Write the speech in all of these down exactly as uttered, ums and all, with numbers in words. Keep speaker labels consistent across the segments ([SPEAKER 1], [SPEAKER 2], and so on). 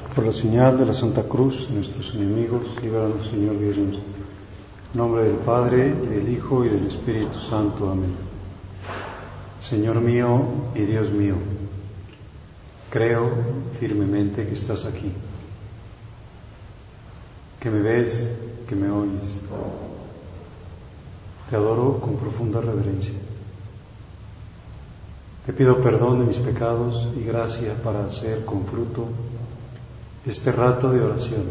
[SPEAKER 1] Por la señal de la Santa Cruz, nuestros enemigos, líbranos, Señor Dios nuestro. En nombre del Padre, y del Hijo, y del Espíritu Santo. Amén. Señor mío y Dios mío, creo firmemente que estás aquí, que me ves, que me oyes. Te adoro con profunda reverencia. Te pido perdón de mis pecados y gracia para hacer con fruto este rato de oración.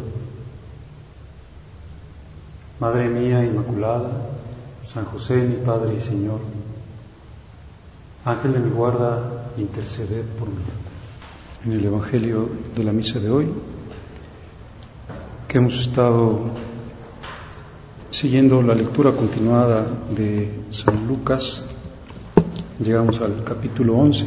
[SPEAKER 1] Madre mía Inmaculada, San José, mi Padre y Señor, Ángel de mi guarda, interceded por mí. En el Evangelio de la misa de hoy, que hemos estado siguiendo la lectura continuada de San Lucas, llegamos al capítulo once.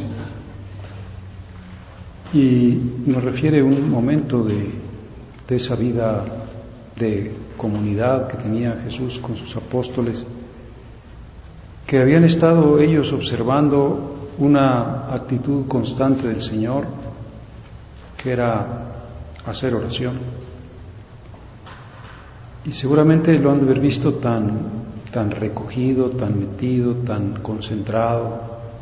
[SPEAKER 1] Y nos refiere un momento de, de esa vida de comunidad que tenía Jesús con sus apóstoles, que habían estado ellos observando una actitud constante del Señor, que era hacer oración. Y seguramente lo han de haber visto tan, tan recogido, tan metido, tan concentrado,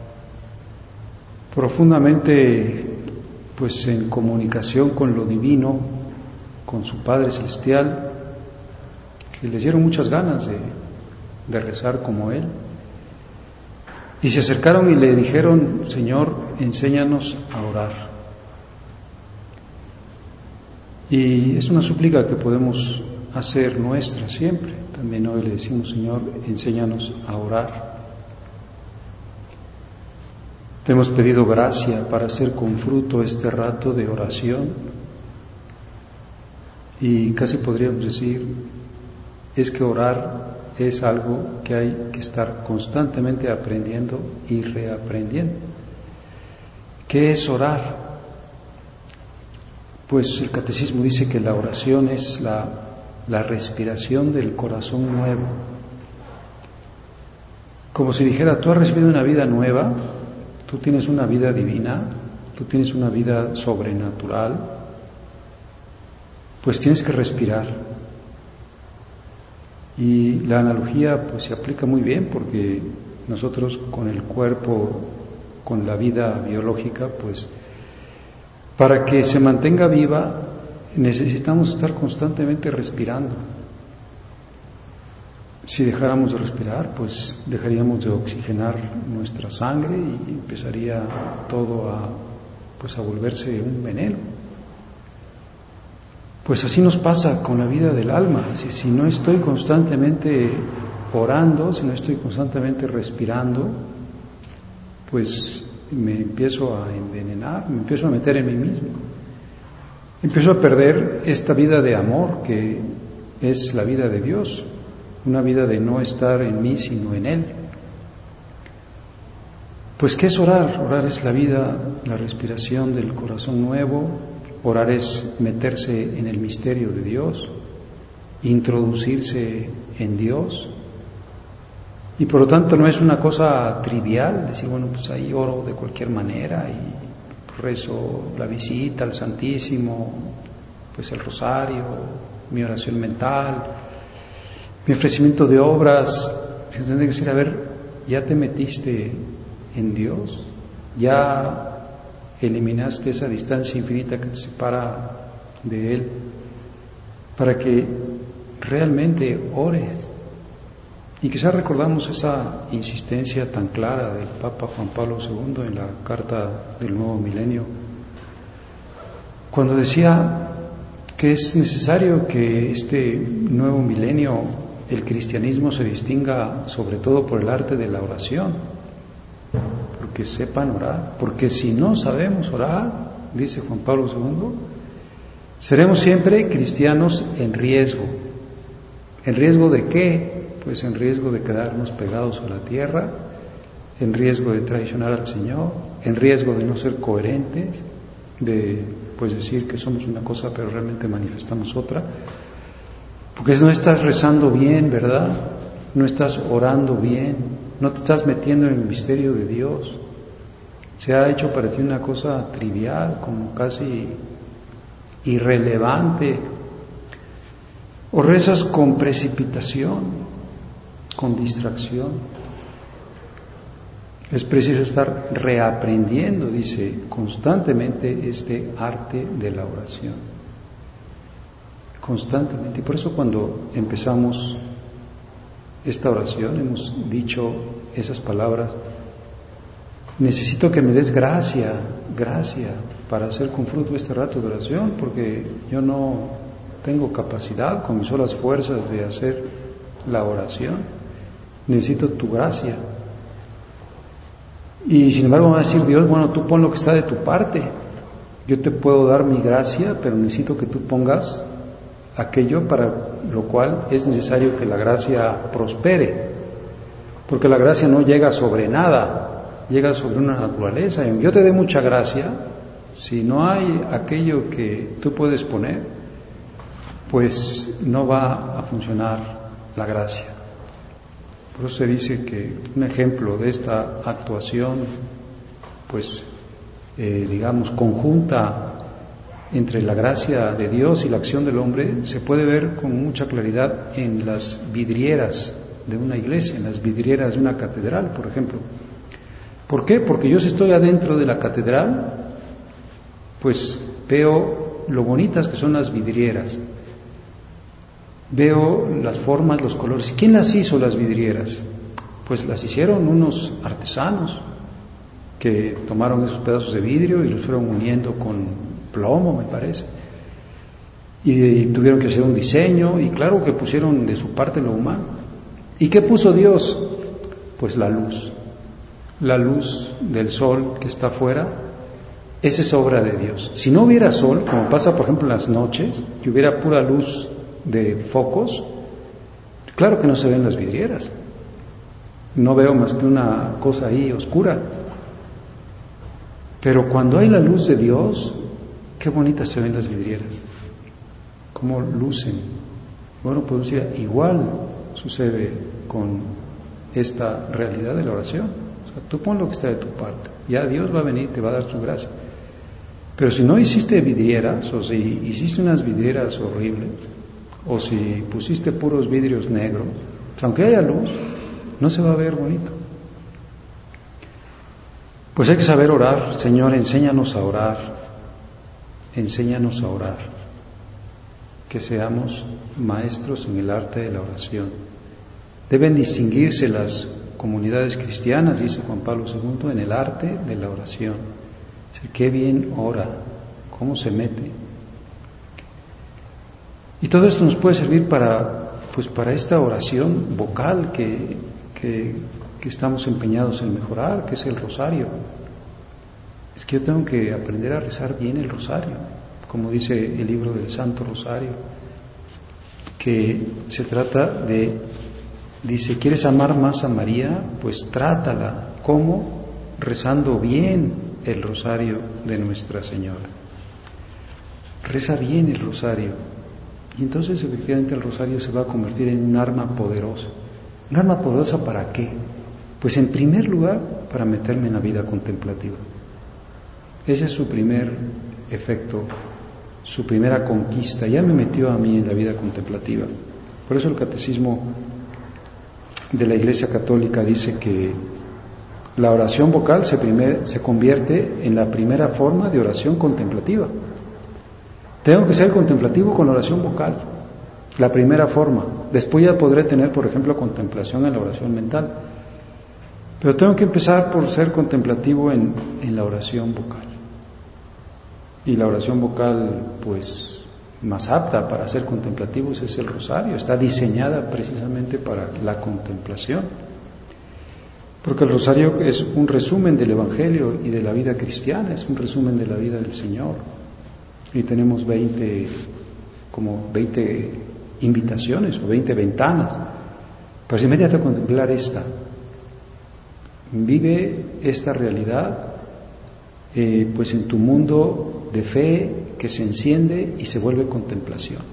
[SPEAKER 1] profundamente pues en comunicación con lo divino, con su Padre Celestial, que les dieron muchas ganas de, de rezar como Él. Y se acercaron y le dijeron: Señor, enséñanos a orar. Y es una súplica que podemos hacer nuestra siempre. También hoy le decimos: Señor, enséñanos a orar. Te hemos pedido gracia para hacer con fruto este rato de oración, y casi podríamos decir es que orar es algo que hay que estar constantemente aprendiendo y reaprendiendo. ¿Qué es orar? Pues el catecismo dice que la oración es la, la respiración del corazón nuevo. Como si dijera: tú has recibido una vida nueva, tú tienes una vida divina, tú tienes una vida sobrenatural, pues tienes que respirar. Y la analogía pues se aplica muy bien, porque nosotros con el cuerpo, con la vida biológica, pues para que se mantenga viva necesitamos estar constantemente respirando. Si dejáramos de respirar, pues dejaríamos de oxigenar nuestra sangre y empezaría todo a, pues a volverse un veneno. Pues así nos pasa con la vida del alma. Si, si no estoy constantemente orando, si no estoy constantemente respirando, pues me empiezo a envenenar, me empiezo a meter en mí mismo. Empiezo a perder esta vida de amor que es la vida de Dios. Una vida de no estar en mí, sino en Él. Pues, ¿qué es orar? Orar es la vida, la respiración del corazón nuevo. Orar es meterse en el misterio de Dios, introducirse en Dios. Y por lo tanto no es una cosa trivial, decir, bueno, pues ahí oro de cualquier manera y rezo la visita al Santísimo, pues el rosario, mi oración mental, mi ofrecimiento de obras. Yo tendré que decir: a ver, ¿ya te metiste en Dios? ¿Ya eliminaste esa distancia infinita que te separa de Él para que realmente ores? Y quizás recordamos esa insistencia tan clara del Papa Juan Pablo segundo en la Carta del Nuevo Milenio, cuando decía que es necesario que este nuevo milenio, el cristianismo, se distinga sobre todo por el arte de la oración, porque sepan orar, porque si no sabemos orar, dice Juan Pablo segundo, seremos siempre cristianos en riesgo. ¿En riesgo de qué? Pues en riesgo de quedarnos pegados a la tierra, en riesgo de traicionar al Señor, en riesgo de no ser coherentes, de pues decir que somos una cosa pero realmente manifestamos otra, porque no estás rezando bien, ¿verdad? No estás orando bien, no te estás metiendo en el misterio de Dios. Se ha hecho para ti una cosa trivial, como casi irrelevante, o rezas con precipitación, con distracción. Es preciso estar reaprendiendo, dice, constantemente este arte de la oración. Constantemente. Y por eso cuando empezamos esta oración hemos dicho esas palabras: necesito que me des gracia, gracia para hacer con fruto este rato de oración, porque yo no tengo capacidad con mis solas fuerzas de hacer la oración. Necesito tu gracia. Y sin embargo va a decir Dios: bueno, tú pon lo que está de tu parte. Yo te puedo dar mi gracia, pero necesito que tú pongas aquello para lo cual es necesario que la gracia prospere. Porque la gracia no llega sobre nada, llega sobre una naturaleza. Y aunque yo te dé mucha gracia, si no hay aquello que tú puedes poner, pues no va a funcionar la gracia. Por eso se dice que un ejemplo de esta actuación, pues, eh, digamos, conjunta entre la gracia de Dios y la acción del hombre, se puede ver con mucha claridad en las vidrieras de una iglesia, en las vidrieras de una catedral, por ejemplo. ¿Por qué? Porque yo si estoy adentro de la catedral, pues veo lo bonitas que son las vidrieras. Veo las formas, los colores. ¿Quién las hizo las vidrieras? Pues las hicieron unos artesanos que tomaron esos pedazos de vidrio y los fueron uniendo con plomo, me parece. Y, y tuvieron que hacer un diseño, y claro que pusieron de su parte lo humano. ¿Y qué puso Dios? Pues la luz. La luz del sol que está afuera, esa es obra de Dios. Si no hubiera sol, como pasa por ejemplo en las noches, que hubiera pura luz de focos, claro que no se ven las vidrieras. No veo más que una cosa ahí oscura. Pero cuando hay la luz de Dios, qué bonitas se ven las vidrieras, cómo lucen. Bueno, pues igual sucede con esta realidad de la oración. O sea, tú pon lo que está de tu parte, ya Dios va a venir y te va a dar su gracia. Pero si no hiciste vidrieras, o si hiciste unas vidrieras horribles, o si pusiste puros vidrios negros, pues aunque haya luz, no se va a ver bonito. Pues hay que saber orar. Señor, enséñanos a orar, enséñanos a orar, que seamos maestros en el arte de la oración. Deben distinguirse las comunidades cristianas, dice Juan Pablo segundo, en el arte de la oración. Dice, qué bien ora, cómo se mete. Y todo esto nos puede servir para, pues, para esta oración vocal que, que, que estamos empeñados en mejorar, que es el rosario. Es que yo tengo que aprender a rezar bien el rosario, como dice el libro del Santo Rosario, que se trata de, dice, ¿quieres amar más a María? Pues trátala. ¿Cómo? Rezando bien el rosario de Nuestra Señora. Reza bien el rosario. Y entonces efectivamente el rosario se va a convertir en un arma poderosa. ¿Un arma poderosa para qué? Pues en primer lugar, para meterme en la vida contemplativa. Ese es su primer efecto, su primera conquista. Ya me metió a mí en la vida contemplativa. Por eso el Catecismo de la Iglesia Católica dice que la oración vocal se, primer, se convierte en la primera forma de oración contemplativa. Tengo que ser contemplativo con la oración vocal, la primera forma. Después ya podré tener, por ejemplo, contemplación en la oración mental. Pero tengo que empezar por ser contemplativo en, en la oración vocal. Y la oración vocal, pues, más apta para ser contemplativos es el rosario. Está diseñada precisamente para la contemplación. Porque el rosario es un resumen del Evangelio y de la vida cristiana, es un resumen de la vida del Señor. Y tenemos veinte, como veinte invitaciones o veinte ventanas. Pues métete a contemplar esta. Vive esta realidad, eh, pues en tu mundo de fe que se enciende y se vuelve contemplación.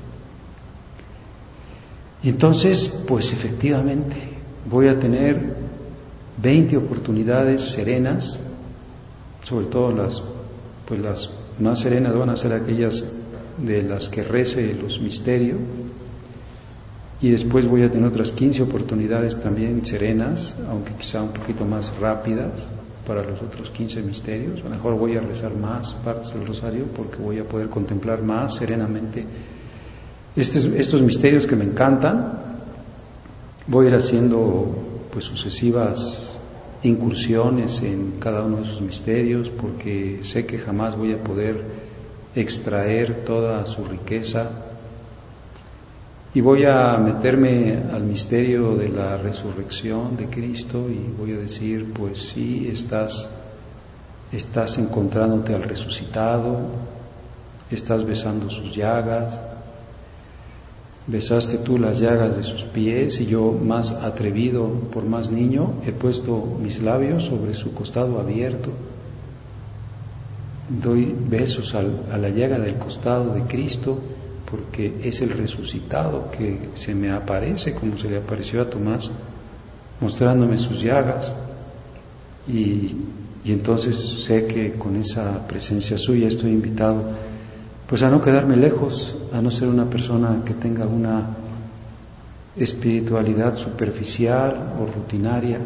[SPEAKER 1] Y entonces, pues efectivamente, voy a tener veinte oportunidades serenas, sobre todo las, pues las más serenas van a ser aquellas de las que rece los misterios, y después voy a tener otras quince oportunidades también serenas, aunque quizá un poquito más rápidas para los otros quince misterios. A lo mejor voy a rezar más partes del rosario porque voy a poder contemplar más serenamente estos, estos misterios que me encantan. Voy a ir haciendo pues sucesivas incursiones en cada uno de esos misterios, porque sé que jamás voy a poder extraer toda su riqueza, y voy a meterme al misterio de la resurrección de Cristo y voy a decir, pues sí, estás, estás encontrándote al resucitado, estás besando sus llagas, besaste tú las llagas de sus pies, y yo, más atrevido, por más niño, he puesto mis labios sobre su costado abierto. Doy besos al, a la llaga del costado de Cristo, porque es el resucitado que se me aparece, como se le apareció a Tomás, mostrándome sus llagas, y, y entonces sé que con esa presencia suya estoy invitado pues a no quedarme lejos, a no ser una persona que tenga una espiritualidad superficial o rutinaria,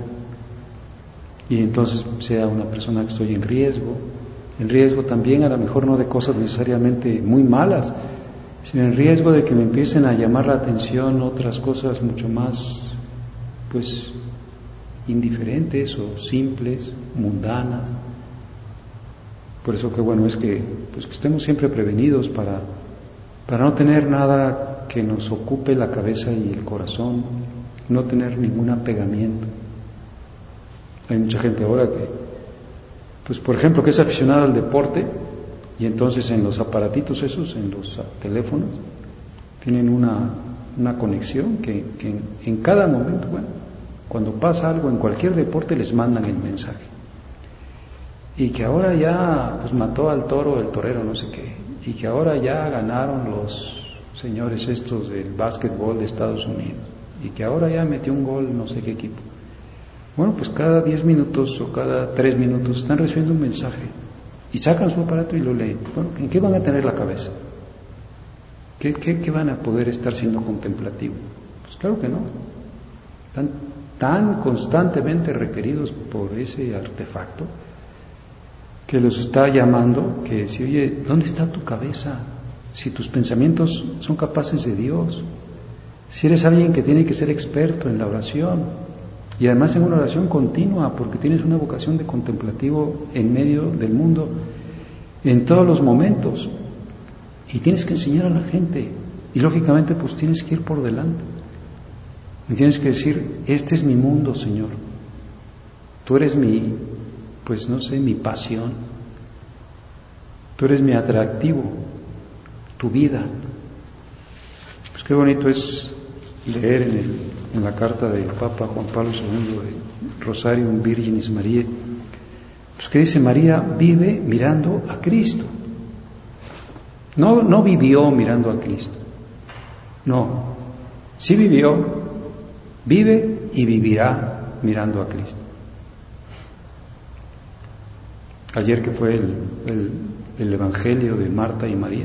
[SPEAKER 1] y entonces sea una persona que estoy en riesgo, en riesgo también a lo mejor no de cosas necesariamente muy malas, sino en riesgo de que me empiecen a llamar la atención otras cosas mucho más, pues, indiferentes o simples, mundanas. Por eso que bueno es que, pues, que estemos siempre prevenidos para, para no tener nada que nos ocupe la cabeza y el corazón, no tener ningún apegamiento. Hay mucha gente ahora que, pues por ejemplo, que es aficionada al deporte, y entonces en los aparatitos esos, en los teléfonos, tienen una, una conexión que, que en, en cada momento, bueno, cuando pasa algo en cualquier deporte les mandan el mensaje. Y que ahora ya pues mató al toro el torero no sé qué, y que ahora ya ganaron los señores estos del básquetbol de Estados Unidos, y que ahora ya metió un gol no sé qué equipo. Bueno, pues cada diez minutos o cada tres minutos están recibiendo un mensaje, y sacan su aparato y lo leen. Bueno, ¿en qué van a tener la cabeza? ¿Qué, qué, qué van a poder estar siendo contemplativos? Pues claro que no. Están tan constantemente requeridos por ese artefacto que los está llamando, que si, oye, ¿dónde está tu cabeza? Si tus pensamientos son capaces de Dios, si eres alguien que tiene que ser experto en la oración, y además en una oración continua, porque tienes una vocación de contemplativo en medio del mundo, en todos los momentos, y tienes que enseñar a la gente, y lógicamente pues tienes que ir por delante, y tienes que decir, este es mi mundo, Señor, tú eres mi, pues no sé, mi pasión, tú eres mi atractivo, tu vida. Pues qué bonito es leer en, el, en la carta del Papa Juan Pablo segundo de Rosarium Virginis Mariae, pues que dice, María vive mirando a Cristo. No, no vivió mirando a Cristo, no, sí vivió, vive y vivirá mirando a Cristo. Ayer que fue el, el, el Evangelio de Marta y María,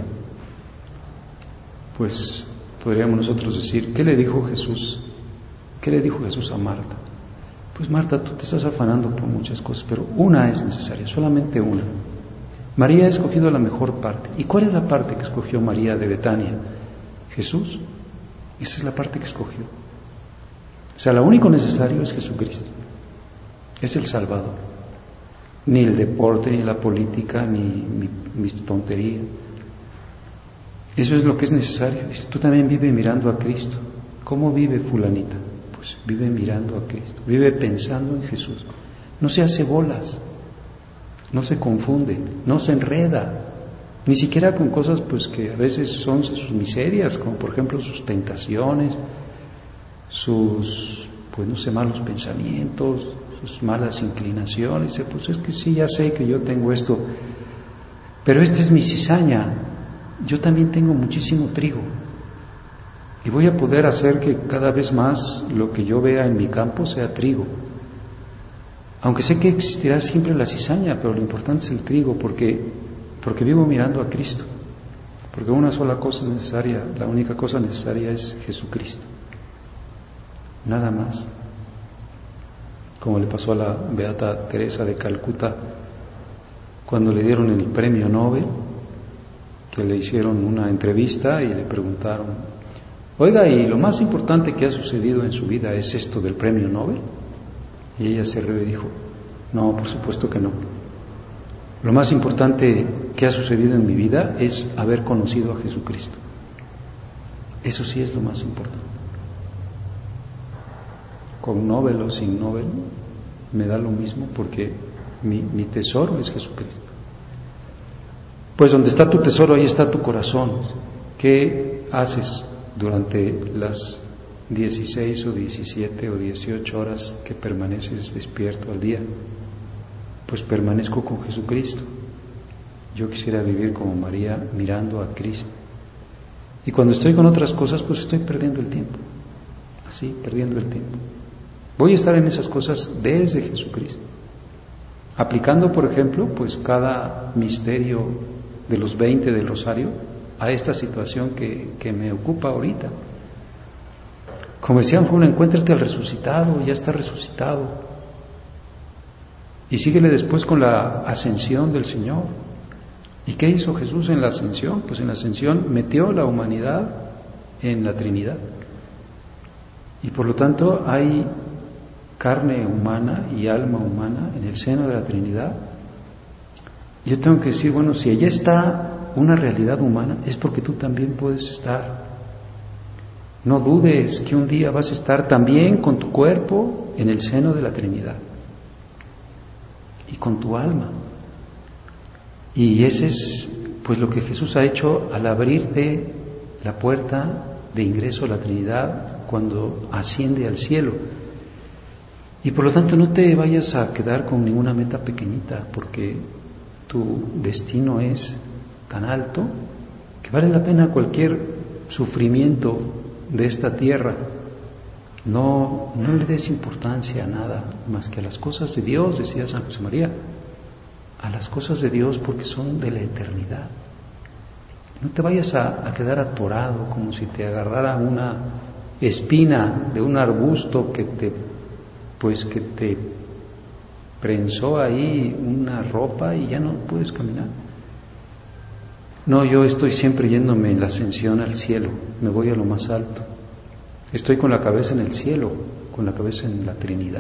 [SPEAKER 1] pues podríamos nosotros decir, ¿qué le dijo Jesús? ¿Qué le dijo Jesús a Marta? Pues Marta, tú te estás afanando por muchas cosas, pero una es necesaria, solamente una. María ha escogido la mejor parte. ¿Y cuál es la parte que escogió María de Betania? Jesús. Esa es la parte que escogió. O sea, lo único necesario es Jesucristo. Es el Salvador. Ni el deporte, ni la política, ni mi, mis tonterías. Eso es lo que es necesario. Tú también vive mirando a Cristo. ¿Cómo vive fulanita? Pues vive mirando a Cristo, vive pensando en Jesús. No se hace bolas, no se confunde, no se enreda, ni siquiera con cosas pues que a veces son sus miserias, como por ejemplo sus tentaciones, sus, pues no sé, malos pensamientos, sus malas inclinaciones. Dice, pues es que sí, ya sé que yo tengo esto, pero esta es mi cizaña, yo también tengo muchísimo trigo, y voy a poder hacer que cada vez más lo que yo vea en mi campo sea trigo. Aunque sé que existirá siempre la cizaña, pero lo importante es el trigo, porque, porque vivo mirando a Cristo, Porque una sola cosa necesaria, la única cosa necesaria es Jesucristo. Nada más. Como le pasó a la beata Teresa de Calcuta cuando le dieron el premio Nobel, que le hicieron una entrevista y le preguntaron: oiga, ¿y lo más importante que ha sucedido en su vida es esto del premio Nobel? Y ella se rió y dijo: no, por supuesto que no. Lo más importante que ha sucedido en mi vida es haber conocido a Jesucristo. Eso sí es lo más importante. Con Nobel o sin Nobel me da lo mismo, porque mi, mi tesoro es Jesucristo. Pues donde está tu tesoro, ahí está tu corazón. ¿Qué haces durante las dieciséis o diecisiete o dieciocho horas que permaneces despierto al día? Pues permanezco con Jesucristo. Yo quisiera vivir como María, mirando a Cristo. Y cuando estoy con otras cosas, pues estoy perdiendo el tiempo. Así, perdiendo el tiempo. Voy a estar en esas cosas desde Jesucristo. Aplicando, por ejemplo, pues cada misterio de los veinte del Rosario a esta situación que, que me ocupa ahorita. Como decían, Juan, encuéntrate al resucitado, ya está resucitado. Y síguele después con la ascensión del Señor. ¿Y qué hizo Jesús en la ascensión? Pues en la ascensión metió la humanidad en la Trinidad. Y por lo tanto hay carne humana y alma humana en el seno de la Trinidad. Yo tengo que decir, bueno, si allá está una realidad humana, es porque tú también puedes estar. No dudes que un día vas a estar también con tu cuerpo en el seno de la Trinidad y con tu alma. Y ese es pues lo que Jesús ha hecho al abrirte la puerta de ingreso a la Trinidad cuando asciende al cielo. Y por lo tanto no te vayas a quedar con ninguna meta pequeñita, porque tu destino es tan alto que vale la pena cualquier sufrimiento de esta tierra. No, no le des importancia a nada más que a las cosas de Dios, decía San José María, a las cosas de Dios, porque son de la eternidad. No te vayas a, a quedar atorado como si te agarrara una espina de un arbusto que te, pues que te prensó ahí una ropa y ya no puedes caminar. No, yo estoy siempre yéndome en la ascensión al cielo, me voy a lo más alto. Estoy con la cabeza en el cielo, con la cabeza en la Trinidad.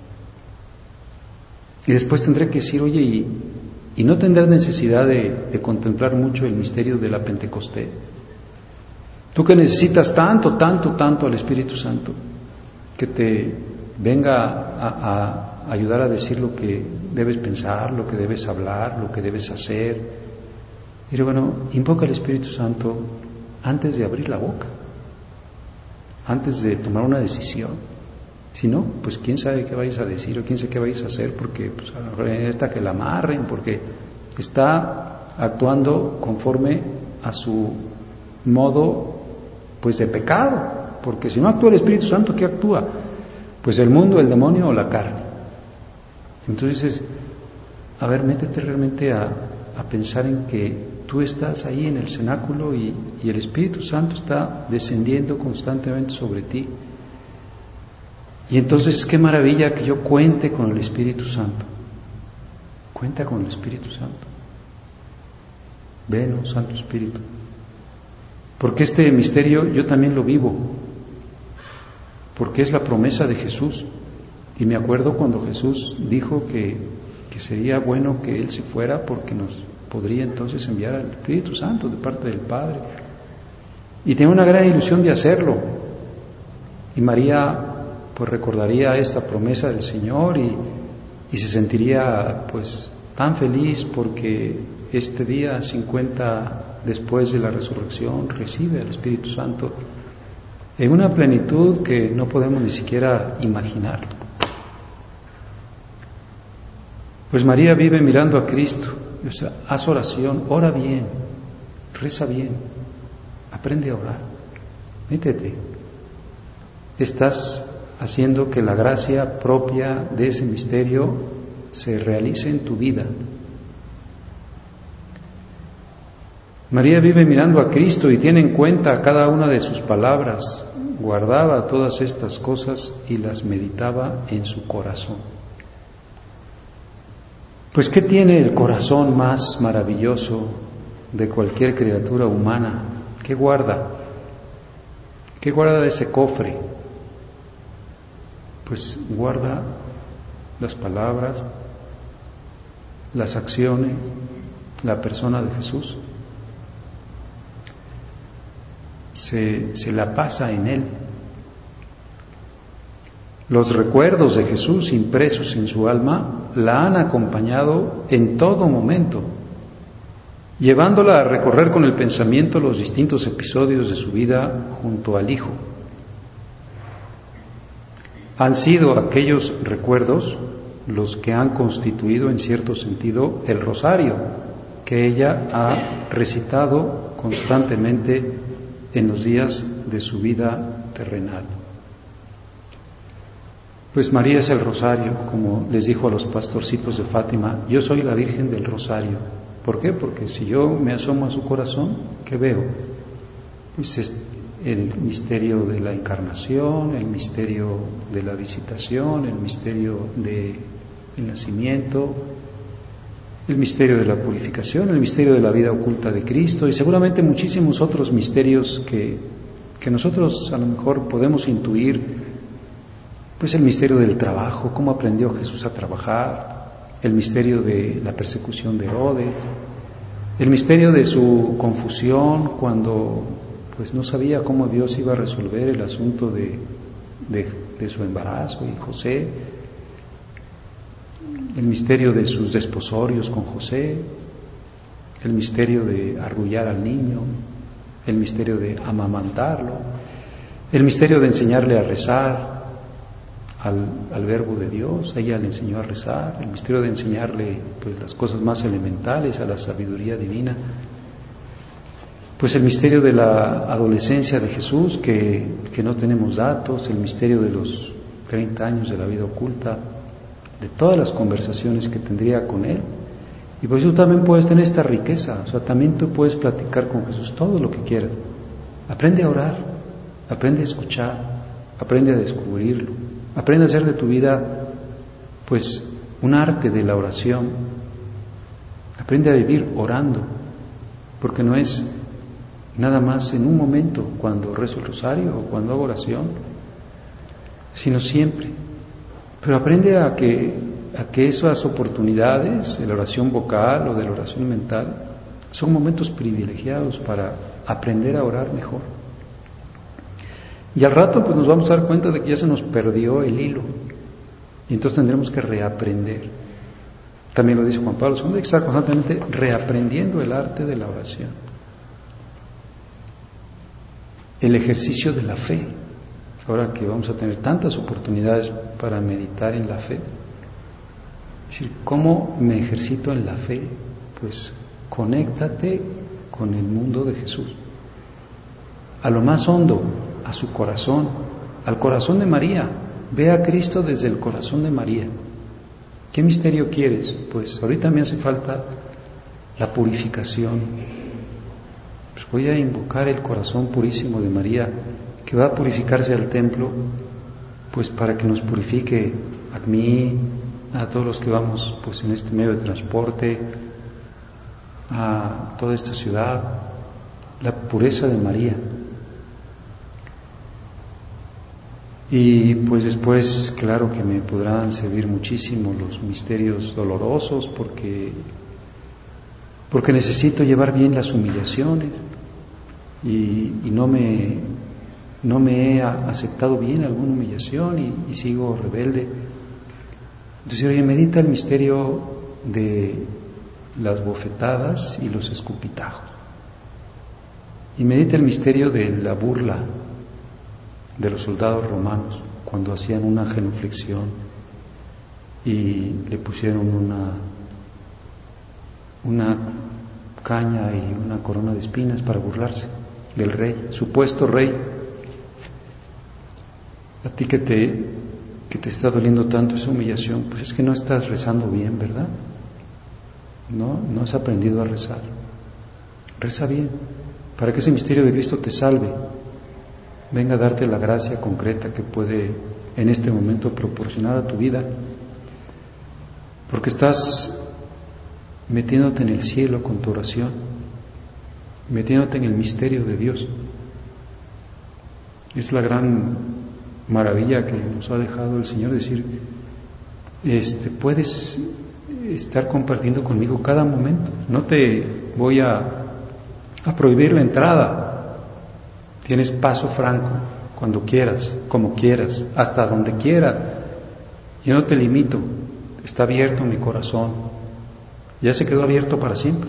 [SPEAKER 1] Y después tendré que decir, oye, y, y no tendrás necesidad de, de contemplar mucho el misterio de la Pentecostés. Tú que necesitas tanto, tanto, tanto al Espíritu Santo, que te venga a, a ayudar a decir lo que debes pensar, lo que debes hablar, lo que debes hacer. Y bueno, invoca al Espíritu Santo antes de abrir la boca, antes de tomar una decisión. Si no, pues quién sabe qué vais a decir o quién sabe qué vais a hacer, porque pues, a lo mejor esta que la amarren, porque está actuando conforme a su modo pues de pecado, porque si no actúa el Espíritu Santo, ¿qué actúa? Pues el mundo, el demonio o la carne. Entonces, a ver, métete realmente a, a pensar en que tú estás ahí en el cenáculo y, y el Espíritu Santo está descendiendo constantemente sobre ti. Y entonces, qué maravilla que yo cuente con el Espíritu Santo. Cuenta con el Espíritu Santo. Ven, oh Santo Espíritu. Porque este misterio yo también lo vivo. Porque es la promesa de Jesús. Y me acuerdo cuando Jesús dijo que, que sería bueno que Él se fuera porque nos podría entonces enviar al Espíritu Santo de parte del Padre. Y tenía una gran ilusión de hacerlo. Y María pues recordaría esta promesa del Señor y, y se sentiría pues tan feliz porque este día cincuenta después de la resurrección recibe al Espíritu Santo en una plenitud que no podemos ni siquiera imaginar. Pues María vive mirando a Cristo. O sea, haz oración, ora bien, reza bien, aprende a orar, métete. Estás haciendo que la gracia propia de ese misterio se realice en tu vida. María vive mirando a Cristo y tiene en cuenta cada una de sus palabras, guardaba todas estas cosas y las meditaba en su corazón. Pues ¿qué tiene el corazón más maravilloso de cualquier criatura humana? ¿Qué guarda? ¿Qué guarda de ese cofre? Pues guarda las palabras, las acciones, la persona de Jesús. Se, se la pasa en él. Los recuerdos de Jesús impresos en su alma la han acompañado en todo momento, llevándola a recorrer con el pensamiento los distintos episodios de su vida junto al Hijo. Han sido aquellos recuerdos los que han constituido en cierto sentido el rosario que ella ha recitado constantemente en los días de su vida terrenal. Pues María es el rosario, como les dijo a los pastorcitos de Fátima, yo soy la Virgen del Rosario. ¿Por qué? Porque si yo me asomo a su corazón, ¿qué veo? Pues es el misterio de la encarnación, el misterio de la visitación, el misterio del nacimiento, el misterio de la purificación, el misterio de la vida oculta de Cristo y seguramente muchísimos otros misterios que, que nosotros a lo mejor podemos intuir. Pues el misterio del trabajo, cómo aprendió Jesús a trabajar, el misterio de la persecución de Herodes, el misterio de su confusión cuando pues no sabía cómo Dios iba a resolver el asunto de, de, de su embarazo y José, el misterio de sus desposorios con José, el misterio de arrullar al niño, el misterio de amamantarlo, el misterio de enseñarle a rezar al, al verbo de Dios, ella le enseñó a rezar, el misterio de enseñarle pues las cosas más elementales, a la sabiduría divina, pues el misterio de la adolescencia de Jesús, que, que no tenemos datos, el misterio de los treinta años de la vida oculta, de todas las conversaciones que tendría con Él. Y pues tú también puedes tener esta riqueza, o sea, también tú puedes platicar con Jesús todo lo que quieras. Aprende a orar, aprende a escuchar, aprende a descubrirlo, aprende a hacer de tu vida, pues, un arte de la oración. Aprende a vivir orando, porque no es nada más en un momento cuando rezo el rosario o cuando hago oración, sino siempre. Pero aprende a que, a que esas oportunidades de la oración vocal o de la oración mental son momentos privilegiados para aprender a orar mejor. Y al rato pues nos vamos a dar cuenta de que ya se nos perdió el hilo y entonces tendremos que reaprender. También lo dice Juan Pablo segundo, hay que estar constantemente reaprendiendo el arte de la oración. El ejercicio de la fe. Ahora que vamos a tener tantas oportunidades para meditar en la fe, es decir, ¿cómo me ejercito en la fe? Pues conéctate con el mundo de Jesús, a lo más hondo, a su corazón, al corazón de María. Ve a Cristo desde el corazón de María. ¿Qué misterio quieres? Pues ahorita me hace falta la purificación. Pues voy a invocar el corazón purísimo de María, que va a purificarse al templo, pues para que nos purifique a mí, a todos los que vamos pues en este medio de transporte, a toda esta ciudad, la pureza de María. Y pues después, claro que me podrán servir muchísimo los misterios dolorosos, porque, porque necesito llevar bien las humillaciones y, y no me... no me he aceptado bien alguna humillación y, y sigo rebelde. Entonces, oye, medita el misterio de las bofetadas y los escupitajos. Y medita el misterio de la burla de los soldados romanos cuando hacían una genuflexión y le pusieron una, una caña y una corona de espinas para burlarse del rey, supuesto rey. A ti que te, que te está doliendo tanto esa humillación, pues es que no estás rezando bien, ¿verdad? No, no has aprendido a rezar. Reza bien, para que ese misterio de Cristo te salve, venga a darte la gracia concreta que puede en este momento proporcionar a tu vida, porque estás metiéndote en el cielo con tu oración, metiéndote en el misterio de Dios. Es la gran maravilla que nos ha dejado el Señor, decir, este, puedes estar compartiendo conmigo cada momento, no te voy a, a prohibir la entrada, tienes paso franco, cuando quieras, como quieras, hasta donde quieras, yo no te limito, está abierto mi corazón, ya se quedó abierto para siempre,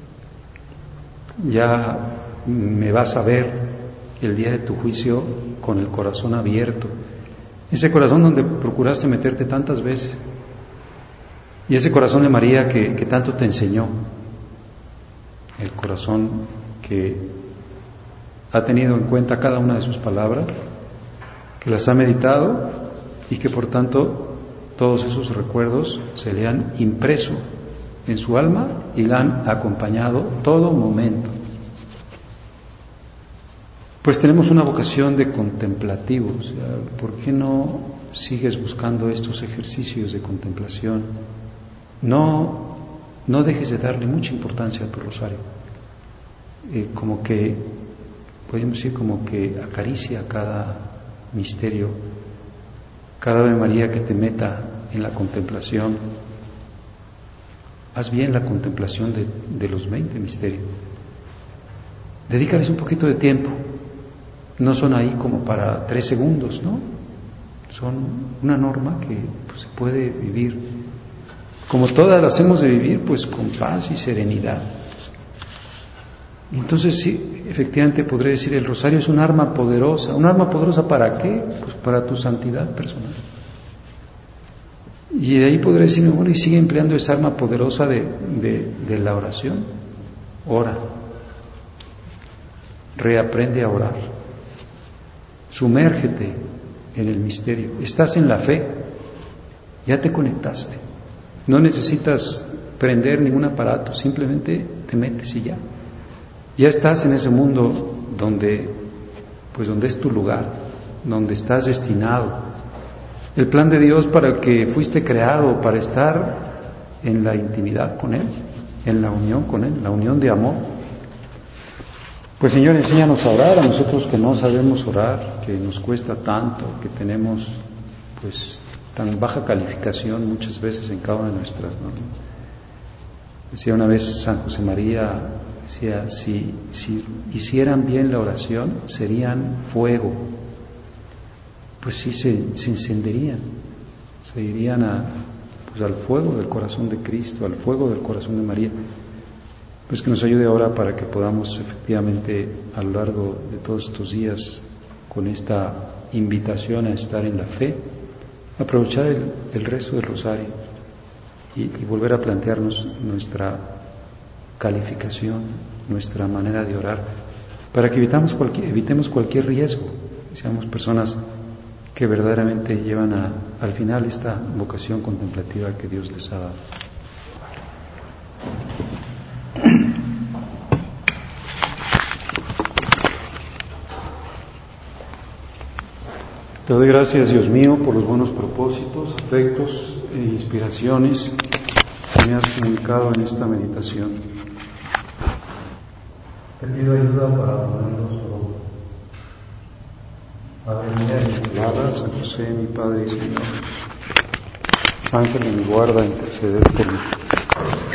[SPEAKER 1] ya me vas a ver el día de tu juicio con el corazón abierto, ese corazón donde procuraste meterte tantas veces, y ese corazón de María que, que tanto te enseñó, el corazón que ha tenido en cuenta cada una de sus palabras, que las ha meditado y que por tanto todos esos recuerdos se le han impreso en su alma y la han acompañado todo momento. Pues tenemos una vocación de contemplativos. ¿Por qué no sigues buscando estos ejercicios de contemplación? No, no dejes de darle mucha importancia a tu rosario. Eh, como que, podemos decir, como que acaricia cada misterio, cada Ave María que te meta en la contemplación. Haz bien la contemplación de, de los veinte misterios. Dedícales un poquito de tiempo. No son ahí como para tres segundos, ¿no? Son una norma que pues, se puede vivir, como todas las hemos de vivir, pues con paz y serenidad. Entonces sí, efectivamente podré decir, el rosario es un arma poderosa. ¿Un arma poderosa para qué? Pues para tu santidad personal. Y de ahí podré decir, bueno, y sigue empleando esa arma poderosa de, de, de la oración. Ora. Reaprende a orar. Sumérgete en el misterio. Estás en la fe. Ya te conectaste. No necesitas prender ningún aparato. Simplemente te metes y ya. Ya estás en ese mundo donde, pues donde es tu lugar, donde estás destinado. El plan de Dios para el que fuiste creado, para estar en la intimidad con Él, en la unión con Él, la unión de amor. Pues Señor, enséñanos a orar, a nosotros que no sabemos orar, que nos cuesta tanto, que tenemos pues tan baja calificación muchas veces en cada una de nuestras normas. Decía una vez San José María, decía, si, si hicieran bien la oración, serían fuego. Pues sí, se, se encenderían, se irían a, pues al fuego del corazón de Cristo, al fuego del corazón de María. Pues que nos ayude ahora para que podamos efectivamente a lo largo de todos estos días, con esta invitación a estar en la fe, aprovechar el, el resto del rosario y, y volver a plantearnos nuestra calificación, nuestra manera de orar, para que evitamos cualquier, evitemos cualquier riesgo, seamos personas que verdaderamente llevan a, al final esta vocación contemplativa que Dios les ha dado. Te doy gracias, Dios mío, por los buenos propósitos, afectos e inspiraciones que me has comunicado en esta meditación. Te pido ayuda para ponerlos por obra. Padre mío, mi palabra, San José, mi Padre y Señor. Ángel de mi guarda, interceder por mí.